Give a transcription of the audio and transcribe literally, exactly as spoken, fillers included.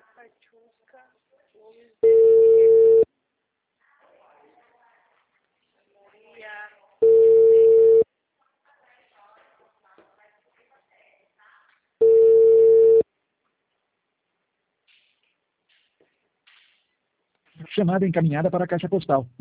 Katiuska Gomes Maria. Chamada encaminhada para a caixa postal